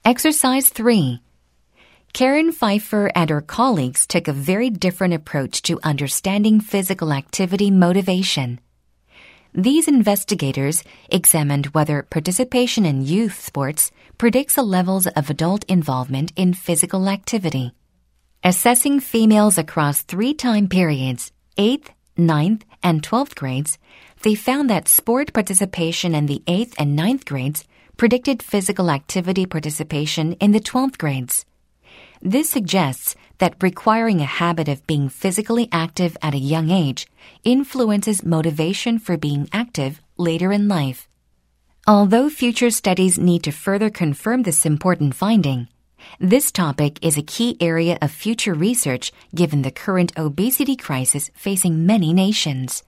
Exercise 3. Karen Pfeiffer and her colleagues took a very different approach to understanding physical activity motivation. These investigators examined whether participation in youth sports predicts the levels of adult involvement in physical activity. Assessing females across 3 time periods, 8th, 9th, and 12th grades, they found that sport participation in the 8th and 9th grades predicted physical activity participation in the 12th grades. This suggests that requiring a habit of being physically active at a young age influences motivation for being active later in life. Although future studies need to further confirm this important finding, this topic is a key area of future research given the current obesity crisis facing many nations.